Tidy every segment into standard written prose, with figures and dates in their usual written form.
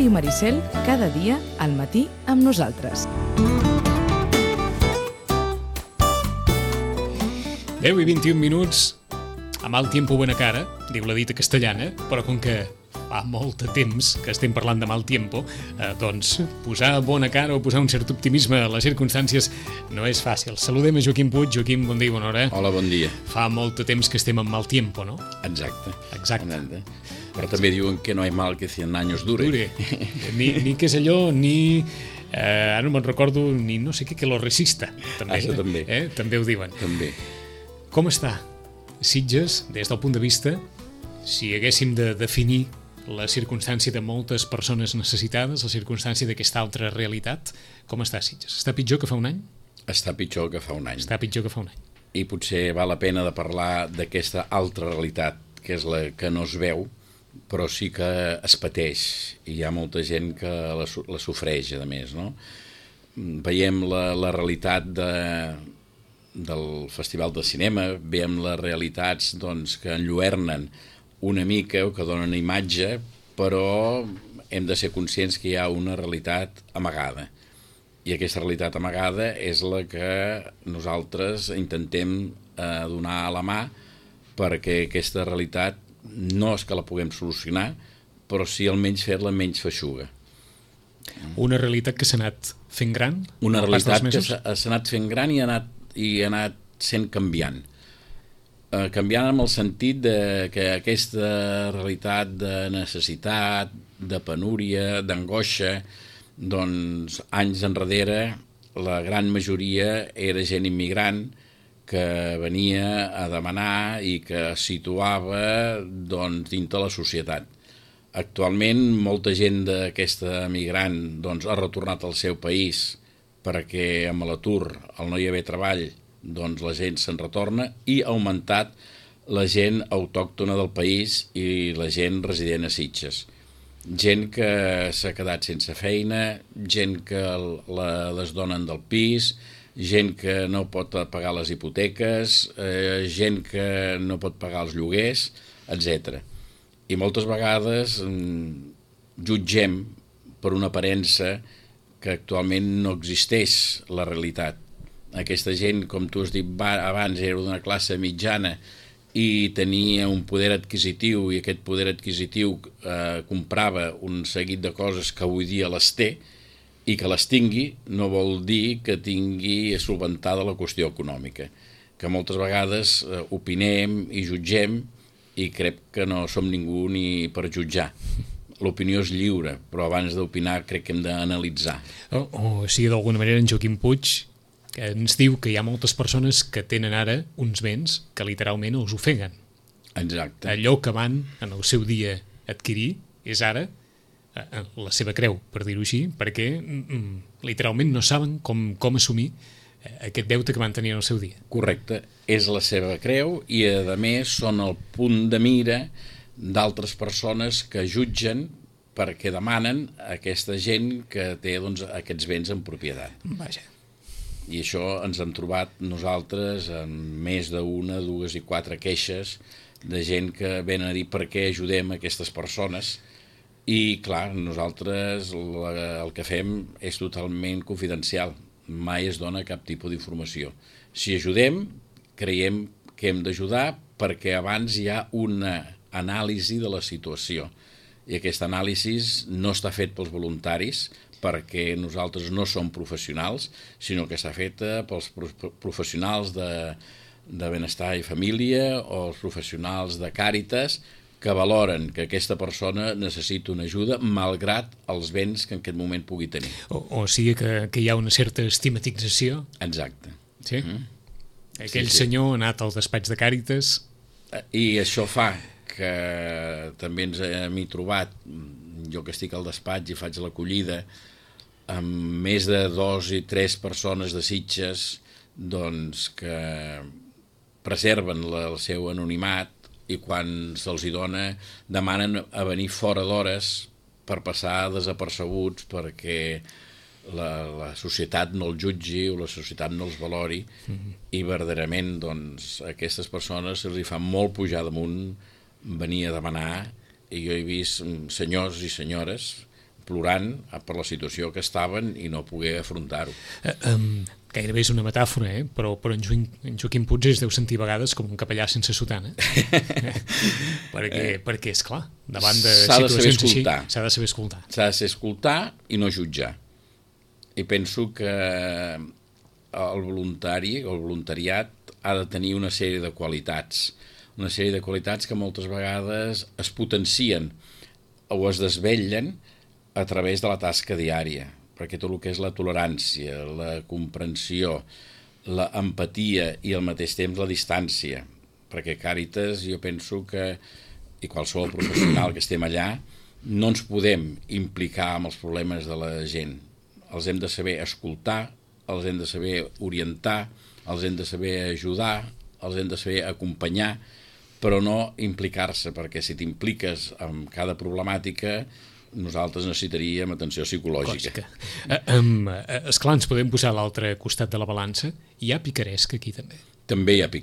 Ràdio Maricel, cada dia al matí amb nosaltres. 10:21, a mal tiempo buena cara, diu la dita castellana, però com que fa molt de temps que estem parlant de mal tiempo, doncs posar bona cara o posar un cert optimisme a les circumstàncies no és fàcil. Saludem a Joaquim Puig. Joaquim, bon dia i bona hora. Hola, bon dia. Fa molt de temps que estem en mal tiempo, no? Exacte. Però Exacte. també diuen que no hay mal que 100 años dure. Ni què és allò, ni... ara no me'n recordo, ni no sé què, que lo resista. També, Això també. També ho diuen. També. Com està Sitges, des del punt de vista, si haguéssim de definir la circumstància de moltes persones necessitades, la circumstància d'aquesta altra realitat, com està Sitges? Està pitjor que fa un any? Està pitjor que fa un any. Està pitjor que fa un any. I potser val la pena de parlar d'aquesta altra realitat, que és la que no es veu, però sí que es pateix. I hi ha molta gent que la sofreix, a més, no? Veiem la realitat del Festival de Cinema, veiem les realitats doncs, que enlluernen una mica o que donen imatge, però hem de ser conscients que hi ha una realitat amagada. I aquesta realitat amagada és la que nosaltres intentem donar a la mà perquè aquesta realitat no és que la puguem solucionar, però sí almenys fer-la menys feixuga. Una realitat que s'ha anat fent gran? Una realitat que s'ha anat fent gran i ha anat sent canviant. Canviant en el sentit que aquesta realitat de necessitat, de penúria, d'angoixa, doncs anys enrere la gran majoria era gent immigrant que venia a demanar i que es situava doncs, dintre la societat. Actualment molta gent d'aquesta migrant doncs, ha retornat al seu país perquè amb l'atur, al no hi haver treball, doncs la gent se'n retorna i ha augmentat la gent autòctona del país i la gent resident a Sitges. Gent que s'ha quedat sense feina, gent que la desdonen del pis, gent que no pot pagar les hipoteques, gent que no pot pagar els lloguers, etc. I moltes vegades jutgem per una aparença que actualment no existeix la realitat. Aquesta gent, com tu has dit abans, era d'una classe mitjana i tenia un poder adquisitiu i aquest poder adquisitiu comprava un seguit de coses que avui dia les té i que les tingui no vol dir que tingui solventada la qüestió econòmica. Que moltes vegades opinem i jutgem i crec que no som ningú ni per jutjar. L'opinió és lliure, però abans d'opinar crec que hem d'analitzar. O sigui, d'alguna manera, en Joaquim Puig que ens diu que hi ha moltes persones que tenen ara uns béns que literalment els ofeguen. Exacte. Allò que van en el seu dia adquirir és ara la seva creu, per dir-ho així, perquè literalment no saben com assumir aquest deute que van tenir en el seu dia. Correcte, és la seva creu i a més són el punt de mira d'altres persones que jutgen perquè demanen a aquesta gent que té doncs, aquests béns en propietat. Vaja. I això ens hem trobat nosaltres amb més d'una, dues i quatre queixes de gent que venen a dir per què ajudem aquestes persones i clar, nosaltres el que fem és totalment confidencial, mai es dona cap tipus d'informació. Si ajudem, creiem que hem d'ajudar perquè abans hi ha una anàlisi de la situació i aquesta anàlisi no està fet pels voluntaris perquè nosaltres no som professionals, sinó que està feta pels professionals de benestar i família o els professionals de Càritas que valoren que aquesta persona necessita una ajuda malgrat els béns que en aquest moment pugui tenir. O sigui que hi ha una certa estigmatització. Exacte. Sí? Aquell senyor ha anat al despatx de Càritas. I això fa que també ens hem trobat, jo que estic al despatx i faig l'acollida, amb més de 2 i 3 persones de Sitges doncs, que preserven el seu anonimat i quan se'ls hi dona demanen a venir fora d'hores per passar desapercebuts perquè la societat no el jutgi o la societat no els valori i verdaderament doncs, a aquestes persones se'ls hi fa molt pujar damunt venir a demanar i jo he vist senyors i senyores plorant per la situació que estaven i no poder afrontar-ho. Gairebé és una metàfora, però en Joaquim Puig es deu sentir a vegades com un capellà sense sotana. Perquè, esclar, davant de situacions així s'ha de saber escoltar. S'ha de saber escoltar i no jutjar. I penso que el voluntariat ha de tenir una sèrie de qualitats, que moltes vegades es potencien o es desvetllen a través de la tasca diària, perquè tot el que és la tolerància, la comprensió, la empatia i al mateix temps la distància, perquè Càritas jo penso que, i qualsevol professional que estem allà, no ens podem implicar amb els problemes de la gent. Els hem de saber escoltar, els hem de saber orientar, els hem de saber ajudar, els hem de saber acompanyar, però no implicar-se, perquè si t'impliques en cada problemàtica, nosaltres necessitaríem atenció psicològica. Esclar, ens podem posar a l'altre costat de la balança. Hi ha picaresca aquí, també? També hi ha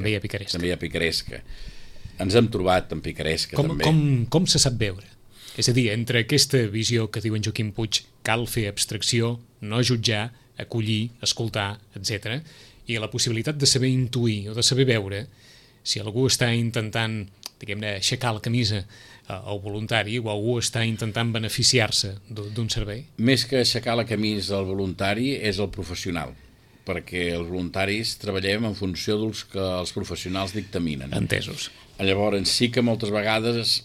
picaresca. Ens hem trobat amb picaresca, també. Com se sap veure? És a dir, entre aquesta visió que diu en Joaquim Puig, cal fer abstracció, no jutjar, acollir, escoltar, etc., i la possibilitat de saber intuir o de saber veure si algú està intentant, diguem-ne, aixecar la camisa al voluntari o algú està intentant beneficiar-se d'un servei? Més que aixecar la camisa al voluntari és el professional, perquè els voluntaris treballem en funció dels que els professionals dictaminen. Entesos. Llavors sí que moltes vegades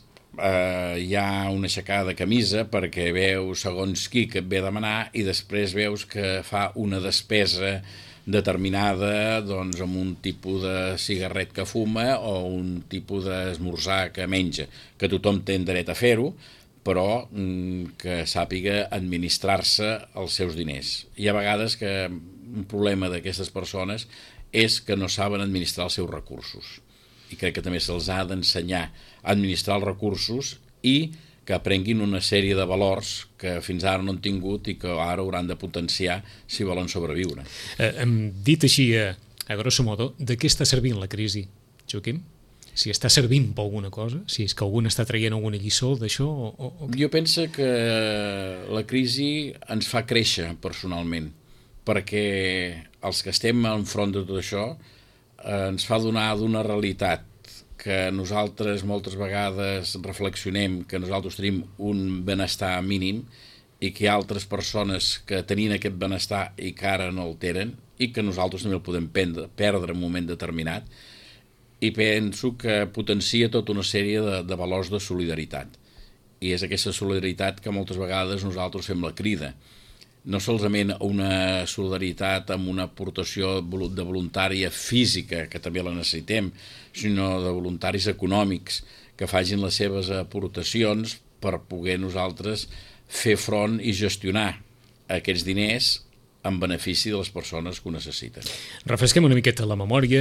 hi ha una aixecada de camisa perquè veus segons qui que et ve a demanar i després veus que fa una despesa determinada doncs, amb un tipus de cigarret que fuma o un tipus d'esmorzar que menja, que tothom té dret a fer-ho, però que sàpiga administrar-se els seus diners. Hi ha vegades que un problema d'aquestes persones és que no saben administrar els seus recursos. I crec que també se'ls ha d'ensenyar a administrar els recursos i que aprenguin una sèrie de valors que fins ara no han tingut i que ara hauran de potenciar si volen sobreviure. Dit així, a grosso modo, de què està servint la crisi, Joaquim? Si està servint per alguna cosa? Si és que algú està traient alguna lliçó d'això? Jo penso que la crisi ens fa créixer personalment, perquè els que estem enfront de tot això ens fa donar d'una realitat que nosaltres moltes vegades reflexionem que nosaltres tenim un benestar mínim i que hi ha altres persones que tenien aquest benestar i que ara no el tenen i que nosaltres també el podem perdre en un moment determinat, i penso que potencia tota una sèrie de valors de solidaritat, i és aquesta solidaritat que moltes vegades nosaltres fem la crida, no solament una solidaritat amb una aportació de voluntària física, que també la necessitem, sinó de voluntaris econòmics que facin les seves aportacions per poder nosaltres fer front i gestionar aquests diners en benefici de les persones que ho necessiten. Refresquem una miqueta la memòria.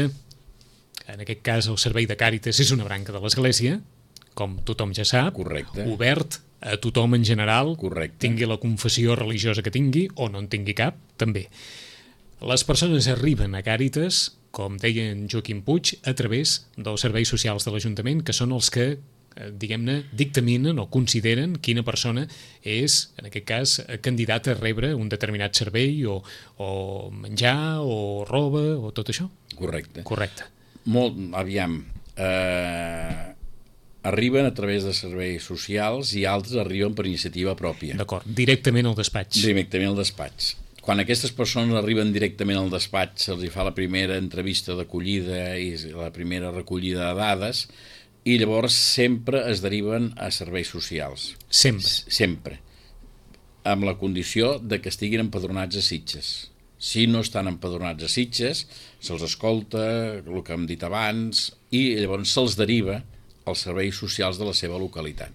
En aquest cas, el servei de Càritas és una branca de l'Església, com tothom ja sap. Correcte. Obert a tothom en general. Correcte. Tingui la confessió religiosa que tingui o no en tingui cap, també. Les persones arriben a Càritas, com deia en Joaquim Puig, a través dels serveis socials de l'Ajuntament, que són els que, diguem-ne, dictaminen o consideren quina persona és, en aquest cas, candidata a rebre un determinat servei o menjar o roba o tot això? Correcte. Correcte. Aviam, arriben a través de serveis socials i altres arriben per iniciativa pròpia. D'acord, directament al despatx. Directament al despatx. Quan aquestes persones arriben directament al despatx, se'ls fa la primera entrevista d'acollida i la primera recollida de dades, i llavors sempre es deriven a serveis socials. Sempre? Sempre. Amb la condició de que estiguin empadronats a Sitges. Si no estan empadronats a Sitges, se'ls escolta, el que hem dit abans, i llavors se'ls deriva als serveis socials de la seva localitat.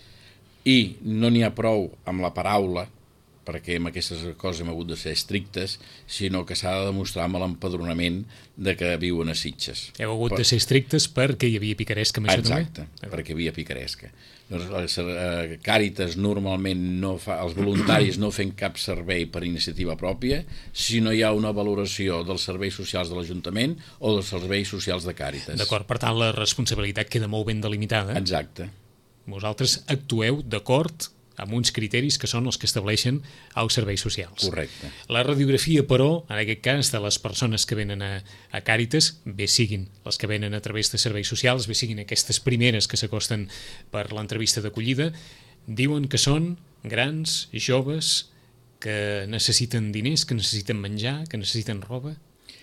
I no n'hi ha prou amb la paraula, perquè amb aquestes coses hem hagut de ser estrictes, sinó que s'ha de demostrar amb l'empadronament de que viuen a Sitges. Heu hagut de ser estrictes perquè hi havia picaresca amb això també? Exacte, perquè hi havia picaresca. Doncs, Càritas normalment no fa, els voluntaris no fem cap servei per iniciativa pròpia, si no hi ha una valoració dels serveis socials de l'Ajuntament o dels serveis socials de Càritas. D'acord, per tant la responsabilitat queda molt ben delimitada. Exacte. Vosaltres actueu d'acord amb uns criteris que són els que estableixen els serveis socials. Correcte. La radiografia, però, en aquest cas, de les persones que venen a Càritas, bé siguin les que venen a través de serveis socials, bé siguin aquestes primeres que s'acosten per l'entrevista d'acollida, diuen que són grans, joves, que necessiten diners, que necessiten menjar, que necessiten roba.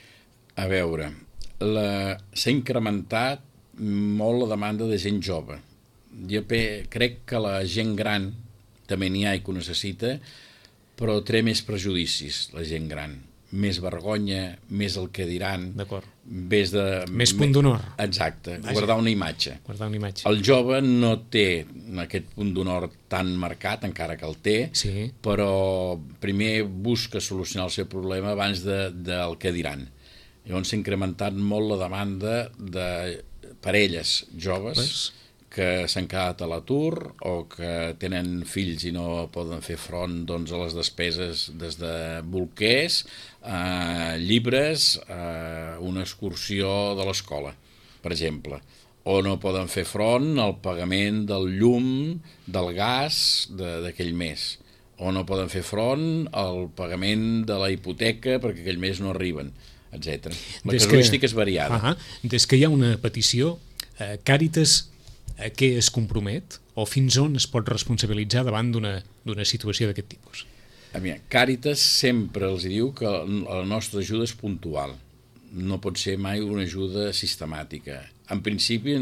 A veure, s'ha incrementat molt la demanda de gent jove. Jo crec que la gent gran també n'hi ha i que ho necessita, però té més prejudicis, la gent gran. Més vergonya, més el que diran. D'acord. Més punt d'honor. Exacte, guardar una imatge. Guardar una imatge. El jove no té aquest punt d'honor tan marcat, encara que el té, sí, però primer busca solucionar el seu problema abans del que diran. Llavors s'ha incrementat molt la demanda de parelles joves que s'han quedat a l'atur o que tenen fills i no poden fer front doncs, a les despeses des de bolquers, llibres, una excursió de l'escola, per exemple, o no poden fer front al pagament del llum, del gas d'aquell mes, o no poden fer front al pagament de la hipoteca perquè aquell mes no arriben, etc. La casuística és variada. Des que hi ha una petició, Càritas a què es compromet o fins on es pot responsabilitzar davant d'una situació d'aquest tipus? Càritas sempre els diu que la nostra ajuda és puntual, no pot ser mai una ajuda sistemàtica. En principi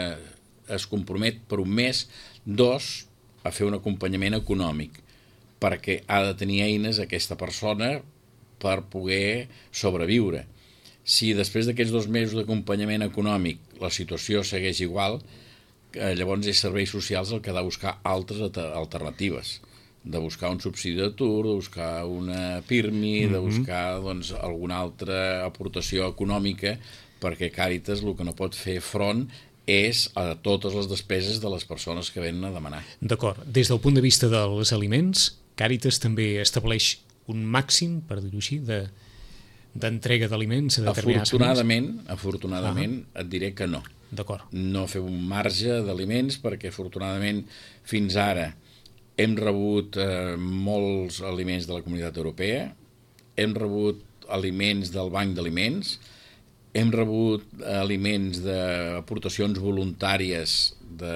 es compromet per un mes, 2, a fer un acompanyament econòmic, perquè ha de tenir eines aquesta persona per poder sobreviure. Si després d'aquests 2 mesos d'acompanyament econòmic la situació segueix igual, llavors és serveis socials el que ha de buscar altres alternatives, de buscar un subsidi d'atur, de buscar una PIRMI, de buscar doncs, alguna altra aportació econòmica, perquè Càritas el que no pot fer front és a totes les despeses de les persones que venen a demanar. D'acord. Des del punt de vista dels aliments, Càritas també estableix un màxim, per dir-ho així, d'entrega d'aliments a determinades famílies? Afortunadament, et diré que no. D'acord. No fem un marge d'aliments perquè afortunadament fins ara hem rebut molts aliments de la Comunitat Europea, hem rebut aliments del Banc d'Aliments, hem rebut aliments d'aportacions voluntàries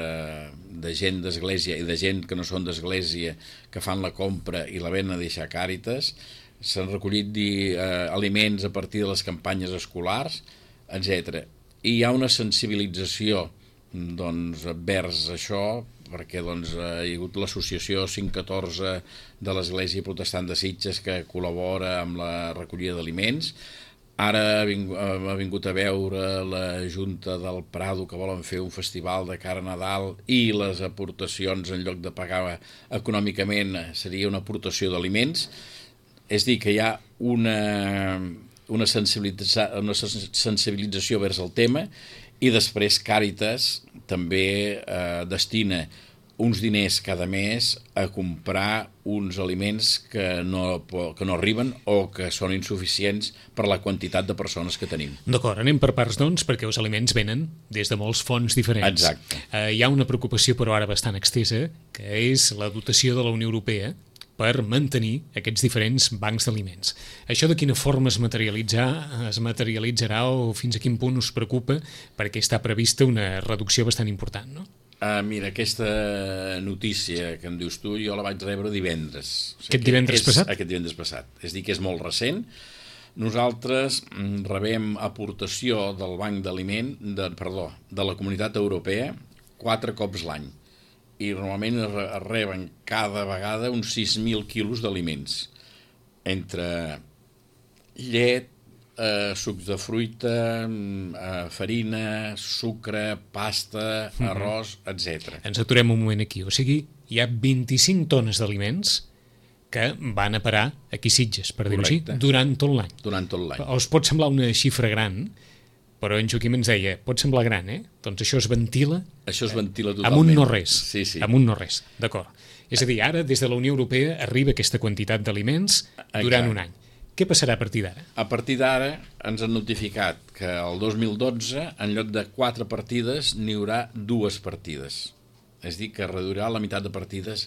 de gent d'església i de gent que no són d'església que fan la compra i la venen a deixar a Càritas, s'han recollit aliments a partir de les campanyes escolars, etc. I hi ha una sensibilització doncs, vers això, perquè doncs, hi ha hagut l'associació 514 de l'Església Protestant de Sitges que col·labora amb la recollida d'aliments. Ara ha vingut a veure la Junta del Prado que volen fer un festival de cara a Nadal i les aportacions, en lloc de pagar econòmicament, seria una aportació d'aliments. És dir, que hi ha una sensibilització vers el tema, i després Càritas també destina uns diners cada mes a comprar uns aliments que no arriben o que són insuficients per la quantitat de persones que tenim. D'acord, anem per parts, doncs, perquè els aliments venen des de molts fons diferents. Exacte. Hi ha una preocupació, però ara bastant extesa, que és la dotació de la Unió Europea per mantenir aquests diferents bancs d'aliments. Això de quina forma es materialitzarà o fins a quin punt us preocupa, perquè està prevista una reducció bastant important, no? Mira, aquesta notícia que em dius tu, jo la vaig rebre divendres. Aquest divendres passat? Aquest divendres passat. És dir, que és molt recent. Nosaltres rebem aportació del Banc d'Aliment, de la Comunitat Europea 4 cops l'any. I normalment es reben cada vegada uns 6.000 quilos d'aliments, entre llet, sucs de fruita, farina, sucre, pasta, arròs, etc. Ens aturem un moment aquí. O sigui, hi ha 25 tones d'aliments que van a parar aquí a Sitges, per dir-ho així, durant tot l'any. Durant tot l'any. Us pot semblar una xifra gran, però en Joaquim ens deia, pot semblar gran, Doncs això es ventila... Això es ventila totalment. Amb un no-res. Sí. Amb un no-res, d'acord. És a dir, ara, des de la Unió Europea, arriba aquesta quantitat d'aliments durant un any. Què passarà a partir d'ara? A partir d'ara ens han notificat que el 2012, en lloc de 4 partides, n'hi haurà 2 partides. És a dir, que reduirà la meitat de partides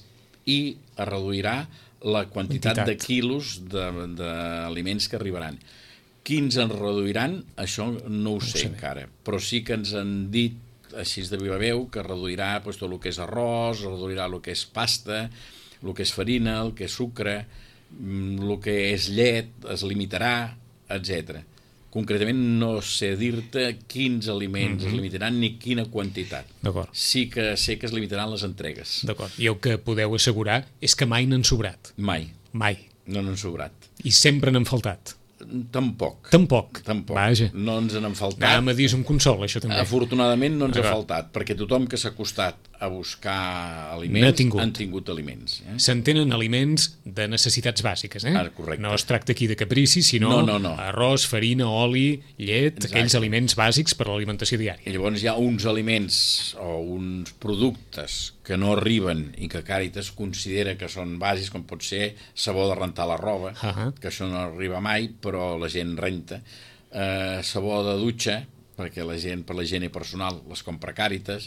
i es reduirà la quantitat de quilos d'aliments que arribaran. Quins en reduiran? Això no ho sé encara, però sí que ens han dit així de viva veu que reduirà tot el que és arròs, reduirà el que és pasta, el que és farina, el que és sucre, el que és llet, es limitarà, etc. Concretament no sé dir-te quins aliments es limitaran ni quina quantitat. D'acord. Sí que sé que es limitaran les entregues. D'acord. I el que podeu assegurar és que mai n'han sobrat. Mai. Mai. No n'han sobrat. I sempre n'han faltat. Tampoc. Tampoc. Vaja. No ens n'han faltat. Anàvem a dir un consol, això també. Afortunadament no ens ha faltat, perquè tothom que s'ha acostat a buscar aliments han tingut aliments. Se'n tenen aliments de necessitats bàsiques, Correcte. No es tracta aquí de caprici, sinó arròs, farina, oli, llet, aquells aliments bàsics per a l'alimentació diària. I llavors hi ha uns aliments o uns productes que no arriben i que Càritas considera que són bàsics, com pot ser sabó de rentar la roba, que això no arriba mai, però la gent renta, sabó de dutxa, perquè la gent, per la higiene personal, les compra Càritas,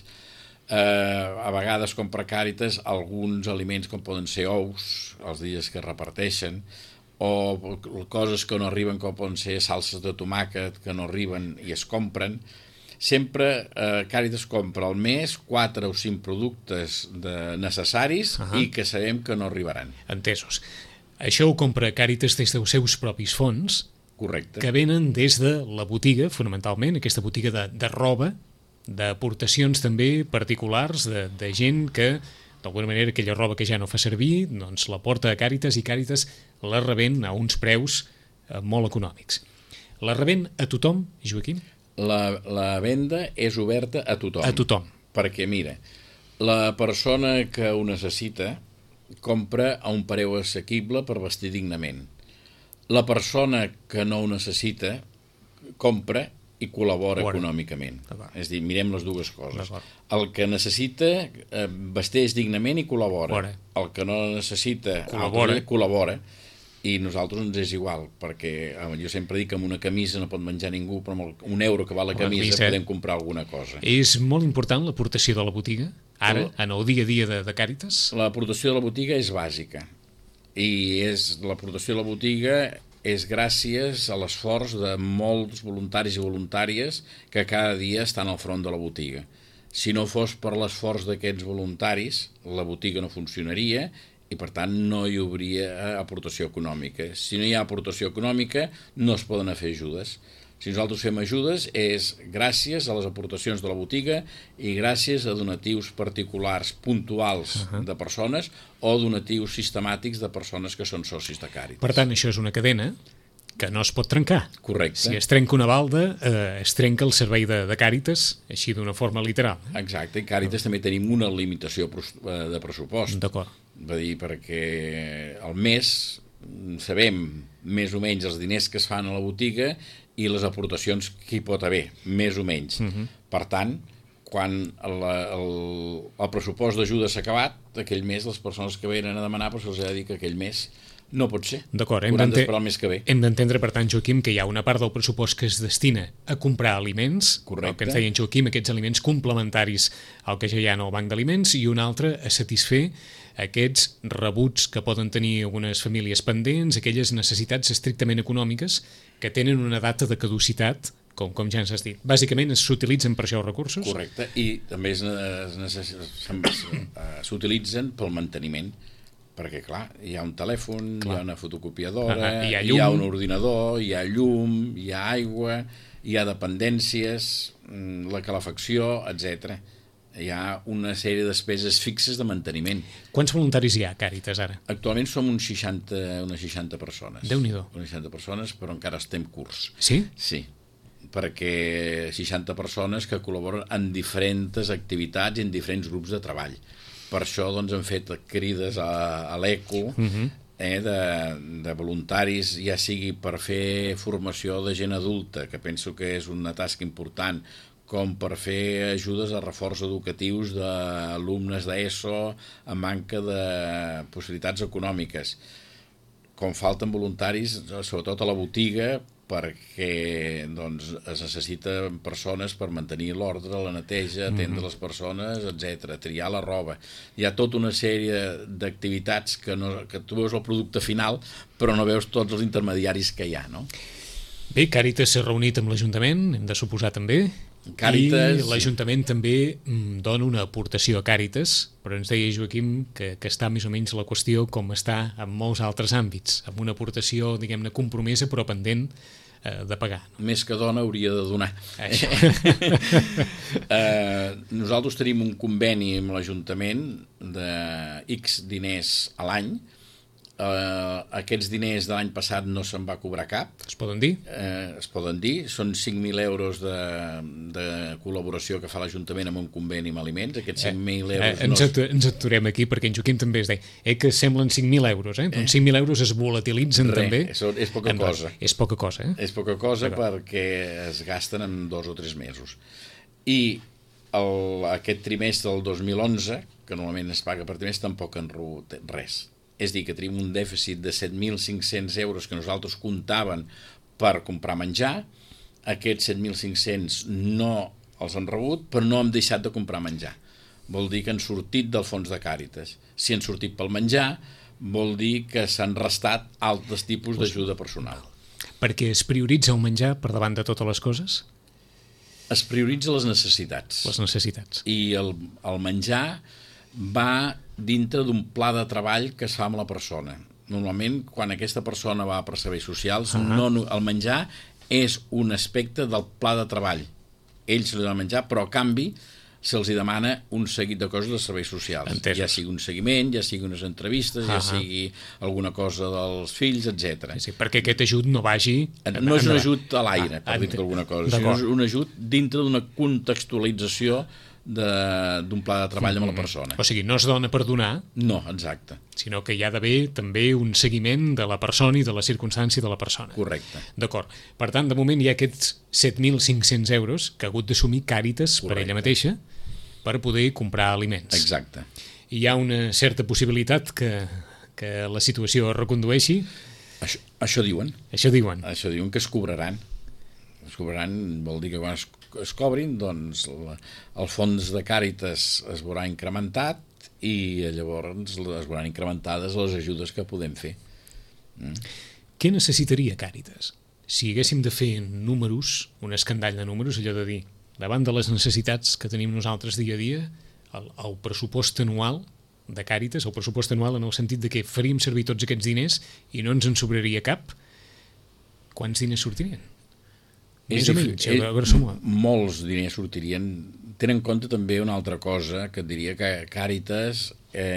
a vegades compra Càritas alguns aliments com poden ser ous, els dies que es reparteixen, o coses que no arriben com poden ser salses de tomàquet que no arriben i es compren. Sempre Càritas compra al mes 4 o 5 productes necessaris i que sabem que no arribaran. Entesos. Això ho compra Càritas des dels seus propis fons, correcte, que venen des de la botiga, fonamentalment, aquesta botiga de roba, d'aportacions també particulars de gent que, d'alguna manera, aquella roba que ja no fa servir, doncs la porta a Càritas i Càritas la revèn a uns preus molt econòmics. La revèn a tothom, Joaquim? La venda és oberta a tothom. A tothom. Perquè, mira, la persona que ho necessita compra a un preu assequible per vestir dignament. La persona que no ho necessita compra i col·labora econòmicament. És a dir, mirem les dues coses. El que necessita vesteix dignament i col·labora. El que no necessita col·labora. I nosaltres ens és igual, perquè jo sempre dic que amb una camisa no pot menjar ningú, però amb €1 que val la camisa podem comprar alguna cosa. És molt important l'aportació de la botiga, ara, en el dia a dia de Càritas? L'aportació de la botiga és bàsica. I l'aportació de la botiga és gràcies a l'esforç de molts voluntaris i voluntàries que cada dia estan al front de la botiga. Si no fos per l'esforç d'aquests voluntaris, la botiga no funcionaria i, per tant, no hi hauria aportació econòmica. Si no hi ha aportació econòmica, no es poden fer ajudes. Si nosaltres fem ajudes és gràcies a les aportacions de la botiga i gràcies a donatius particulars puntuals de persones o donatius sistemàtics de persones que són socis de Càritas. Per tant, això és una cadena que no es pot trencar. Correcte. Si es trenca una balda, es trenca el servei de Càritas, així d'una forma literal. Exacte, i Càritas també tenim una limitació de pressupost. D'acord. Va dir, perquè al mes sabem més o menys els diners que es fan a la botiga i les aportacions que hi pot haver, més o menys. Per tant, quan el pressupost d'ajuda s'ha acabat, aquell mes les persones que venen a demanar se'ls ha de dir que aquell mes no pot ser. D'acord, hauran d'esperar el mes que ve. Hem d'entendre, per tant, Joaquim, que hi ha una part del pressupost que es destina a comprar aliments, correcte, el que ens deia en Joaquim, aquests aliments complementaris al que ja hi ha en el banc d'aliments, i una altra a satisfer aquests rebuts que poden tenir algunes famílies pendents, aquelles necessitats estrictament econòmiques que tenen una data de caducitat, com ja ens has dit. Bàsicament s'utilitzen per això els recursos? Correcte, i també s'utilitzen pel manteniment, perquè, clar, hi ha un telèfon, hi ha una fotocopiadora, hi ha un ordinador, hi ha llum, hi ha aigua, hi ha dependències, la calefacció, etc. Hi ha una sèrie de despeses fixes de manteniment. Quants voluntaris hi ha a Càritas ara? Actualment som unes 60 persones. Déu-n'hi-do. Unes 60 persones, però encara estem curts. Sí? Sí, perquè 60 persones que col·laboren en diferents activitats i en diferents grups de treball. Per això doncs, hem fet crides a l'ECO de voluntaris, ja sigui per fer formació de gent adulta, que penso que és una tasca important, com per fer ajudes a reforç educatius d'alumnes d'ESO amb manca de possibilitats econòmiques. Com falten voluntaris, sobretot a la botiga, perquè doncs, es necessiten persones per mantenir l'ordre, la neteja, atendre les persones, etc, triar la roba. Hi ha tota una sèrie d'activitats que tu veus el producte final, però no veus tots els intermediaris que hi ha, no? Bé, Càritas s'ha reunit amb l'Ajuntament, hem de suposar també, Càritas... i l'Ajuntament també dona una aportació a Càritas, però ens deia Joaquim que està més o menys la qüestió com està en molts altres àmbits, amb una aportació, diguem-ne, compromesa però pendent de pagar. Més que dona hauria de donar. Nosaltres tenim un conveni amb l'Ajuntament de X diners a l'any. Aquests diners de l'any passat no se'n va cobrar cap. Es poden dir? Es poden dir. Són 5.000 euros de col·laboració que fa l'Ajuntament amb un conveni amb aliments. Aquests 5.000 euros... Ens aturem aquí perquè en Joaquim també es deia que semblen 5.000 euros, doncs 5.000 euros es volatilitzen també. És poca cosa. És poca cosa, És poca cosa perquè es gasten en 2 o 3 mesos. I aquest trimestre del 2011, que normalment es paga per trimestre, tampoc han rebut res. És dir, que tenim un dèficit de 7.500 euros que nosaltres comptaven per comprar menjar. Aquests 7.500 no els han rebut, però no hem deixat de comprar menjar. Vol dir que han sortit del fons de Càritas. Si han sortit pel menjar, vol dir que s'han restat altres tipus d'ajuda personal. Perquè es prioritza el menjar per davant de totes les coses? Es prioritza les necessitats. Les necessitats. I el menjar va dintre d'un pla de treball que es fa amb la persona. Normalment, quan aquesta persona va per serveis socials, el menjar és un aspecte del pla de treball. Ells li donen menjar, però a canvi se'ls demana un seguit de coses de serveis socials. Entesos. Ja sigui un seguiment, ja sigui unes entrevistes, ja sigui alguna cosa dels fills, etc. Sí, perquè aquest ajut no vagi... No és un ajut a l'aire, per dir-te alguna cosa, sinó és un ajut dintre d'una contextualització d'un pla de treball amb la persona. O sigui, no es dona per donar, no, exacte, sinó que hi ha d'haver també un seguiment de la persona i de la circumstància de la persona. Correcte. D'acord. Per tant, de moment hi ha aquests 7.500 euros que ha hagut d'assumir Càritas per ella mateixa per poder comprar aliments. Exacte. I hi ha una certa possibilitat que la situació es recondueixi? Això diuen. Això diuen. Això diuen que es cobraran. Es cobraran, vol dir que quan es cobrin, doncs el fons de Càritas es veurà incrementat i llavors es veuran incrementades les ajudes que podem fer. Què necessitaria Càritas? Si haguéssim de fer números, un escandall de números, allò de dir, davant de les necessitats que tenim nosaltres dia a dia, el pressupost anual de Càritas, el pressupost anual en el sentit de que faríem servir tots aquests diners i no ens en sobraria cap, quants diners sortirien? Més o menys, molts diners sortirien. Ten en compte també una altra cosa, que et diria que Càritas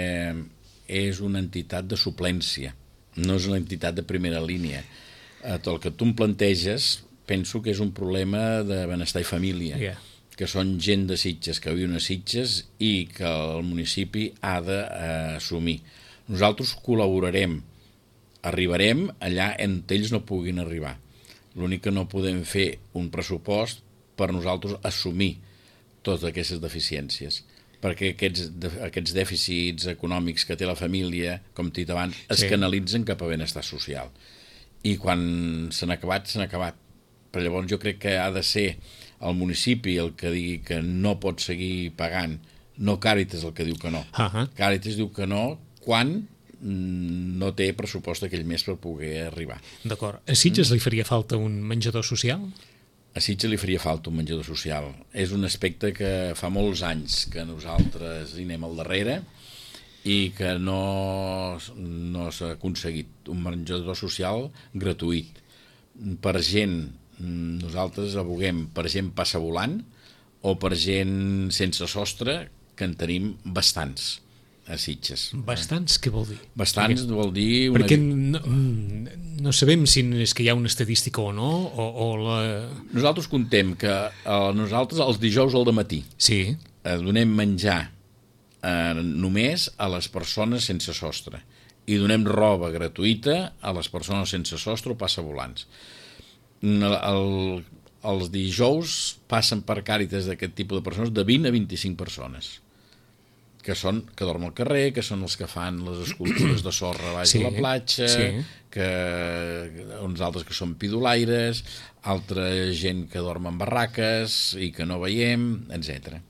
és una entitat de suplència, no és una entitat de primera línia. El que tu em planteges penso que és un problema de benestar i família, que són gent de Sitges, que viuen a Sitges i que el municipi ha d'assumir. Nosaltres col·laborarem, arribarem allà on ells no puguin arribar. L'únic que no podem fer un pressupost per nosaltres assumir totes aquestes deficiències, perquè aquests dèficits econòmics que té la família, com t'he dit abans, es canalitzen cap a benestar social. I quan s'han acabat, s'han acabat. Però llavors jo crec que ha de ser el municipi el que digui que no pot seguir pagant, no Càritas el que diu que no. Càritas diu que no quan no té pressupost aquell mes per poder arribar. D'acord. A Sitges li faria falta un menjador social? A Sitges li faria falta un menjador social. És un aspecte que fa molts anys que nosaltres hi anem al darrere i que no s'ha aconseguit un menjador social gratuït. Per gent, nosaltres aboguem per gent passa volant o per gent sense sostre, que en tenim bastants a Sitges. Bastants, què vol dir? Bastants vol dir... Perquè no sabem si és que hi ha una estadística o no, Nosaltres contem que nosaltres els dijous al dematí donem menjar només a les persones sense sostre i donem roba gratuïta a les persones sense sostre o passavolants. Els dijous passen per Càritas d'aquest tipus de persones de 20 a 25 persones que dormen al carrer, que són els que fan les escultures de sorra baix de la platja, uns altres que són pidolaires, altra gent que dorm en barraques i que no veiem, etc.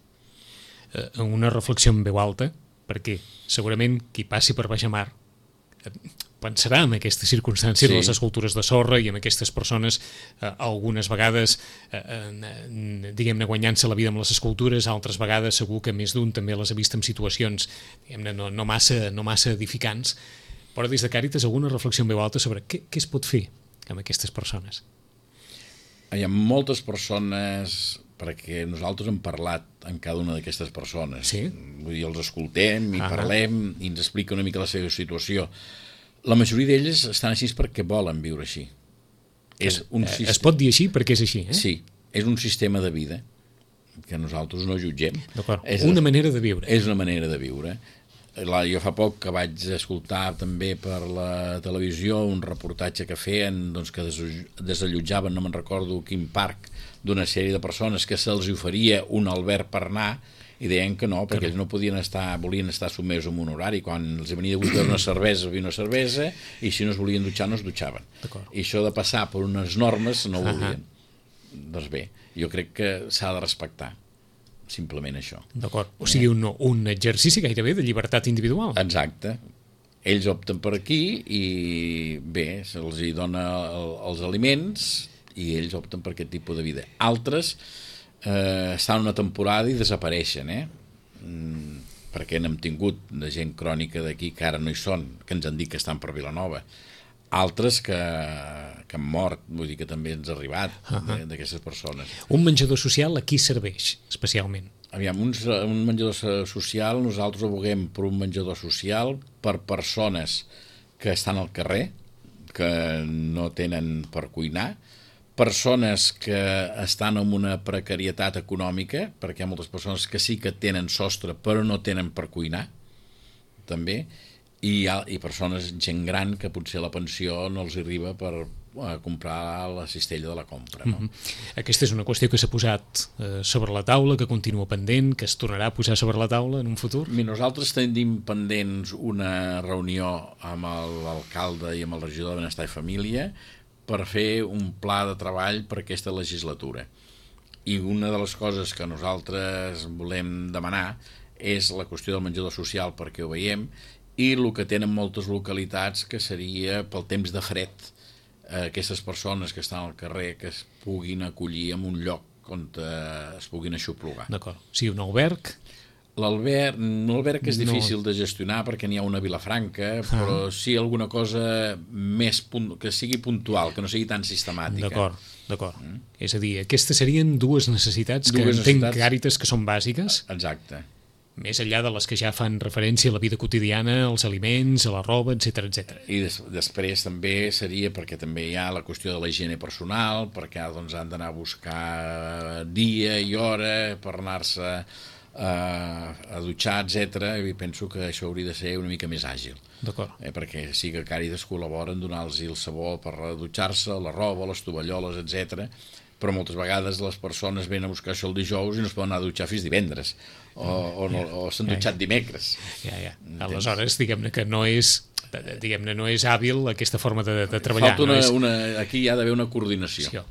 Una reflexió en veu alta, perquè segurament qui passi per Baixamar pensarà en aquestes circumstàncies de les escultures de sorra i en aquestes persones algunes vegades diguem-ne guanyant-se la vida amb les escultures, altres vegades segur que més d'un també les ha vist en situacions diguem-ne no massa edificants, però des de Càritas alguna reflexió en veu alta sobre què es pot fer amb aquestes persones? Hi ha moltes persones, perquè nosaltres hem parlat amb cada una d'aquestes persones, vull dir, els escoltem i parlem i ens explica una mica la seva situació. La majoria d'elles estan així perquè volen viure així. Es pot dir així perquè és així, eh? Sí, és un sistema de vida que nosaltres no jutgem. D'acord, una manera de viure. És una manera de viure. Jo fa poc que vaig escoltar també per la televisió un reportatge que feien que desallotjaven, no me'n recordo quin parc, d'una sèrie de persones que se'ls oferia un alberg per anar i deien que no, perquè ells no volien estar sotmesos a un horari. Quan els venia de gust una cervesa, havia una cervesa, i si no es volien dutxar, no es dutxaven. I això de passar per unes normes no ho volien. Doncs bé, jo crec que s'ha de respectar, simplement això. D'acord, o sigui, un exercici gairebé de llibertat individual. Exacte. Ells opten per aquí i bé, se'ls dona els aliments i ells opten per aquest tipus de vida. Altres estan una temporada i desapareixen, perquè n'hem tingut de gent crònica d'aquí que ara no hi són, que ens han dit que estan per Vilanova, altres que han mort, vull dir que també ens ha arribat d'aquestes persones. Un menjador social a qui serveix especialment? Aviam, un menjador social, nosaltres aboguem per un menjador social per persones que estan al carrer, que no tenen per cuinar, persones que estan en una precarietat econòmica, perquè hi ha moltes persones que sí que tenen sostre però no tenen per cuinar, també, i persones, gent gran, que potser la pensió no els arriba per comprar la cistella de la compra. No? Aquesta és una qüestió que s'ha posat sobre la taula, que continua pendent, que es tornarà a posar sobre la taula en un futur? Nosaltres tenim pendents una reunió amb l'alcalde i amb el regidor de Benestar i Família per fer un pla de treball per aquesta legislatura. I una de les coses que nosaltres volem demanar és la qüestió del menjador social, perquè ho veiem, i el que tenen moltes localitats, que seria pel temps de fred, aquestes persones que estan al carrer que es puguin acollir en un lloc on es puguin aixoplugar. D'acord. Sí, un alberg? L'alberg és difícil de gestionar perquè n'hi ha una a Vilafranca, però sí alguna cosa més que sigui puntual, que no sigui tan sistemàtica. D'acord. És a dir, aquestes serien dues necessitats que entenc Càritas que són bàsiques? Exacte. Més enllà de les que ja fan referència a la vida quotidiana, als aliments, a la roba, etc. I després també seria perquè també hi ha la qüestió de la higiene personal, perquè han d'anar a buscar dia i hora per anar-se a dutxar, etc. I penso que això hauria de ser una mica més àgil. D'acord. Perquè sí que Càritas col·labora en donar-los el sabó per dutxar-se, la roba, les tovalloles, etc. Però moltes vegades les persones venen a buscar això el dijous i no es poden anar a dutxar fins divendres o s'han dutxat dimecres. Aleshores, diguem-ne que no és hàbil aquesta forma de treballar. Aquí hi ha d'haver una coordinació.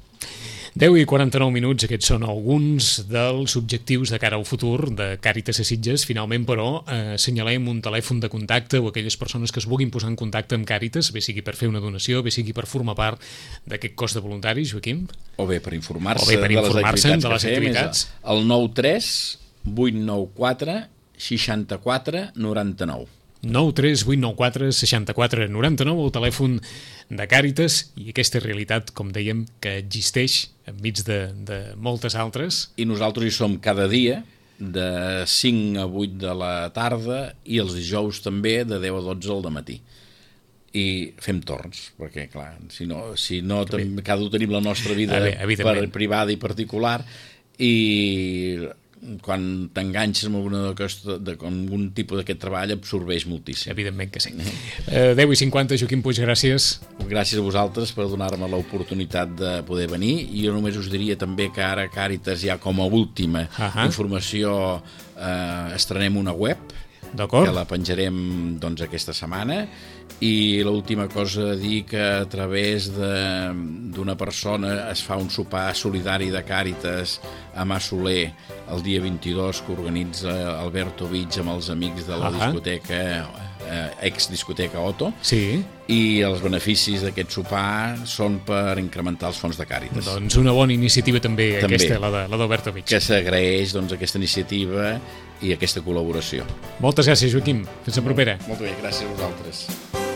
10:49, aquests són alguns dels objectius de cara al futur de Càritas a Sitges. Finalment, però, assenyalem un telèfon de contacte o aquelles persones que es vulguin posar en contacte amb Càritas, bé sigui per fer una donació, bé sigui per formar part d'aquest cos de voluntaris, Joaquim. O bé per informar-se de les activitats. El 93 894 64 99. 93 894 64 99, el telèfon de Càritas, i aquesta realitat, com dèiem, que existeix enmig de moltes altres. I nosaltres hi som cada dia, de 5 a 8 de la tarda, i els dijous també de 10 a 12 al dematí. I fem torns, perquè clar, si no cada un tenim la nostra vida privada i particular, i quan t'enganxes amb algun tipus d'aquest treball absorbeix moltíssim. Evidentment que sí. 10:50, Joaquim Puig, gràcies. Gràcies a vosaltres per donar-me l'oportunitat de poder venir, i jo només us diria també que ara Càritas ja com a última informació estrenem una web D'acord. Que la penjarem doncs, aquesta setmana. I l'última cosa a dir que a través d'una persona es fa un sopar solidari de Càritas a Mas Soler el dia 22 que organitza Alberto Vich amb els amics de la discoteca ex-discoteca Otto. Sí. I els beneficis d'aquest sopar són per incrementar els fons de Càritas. Doncs una bona iniciativa també. Aquesta, la d'Alberto Vich. Que s'agraeix doncs, aquesta iniciativa i aquesta col·laboració. Moltes gràcies, Joaquim. Fins la propera. Molt bé, gràcies a vosaltres.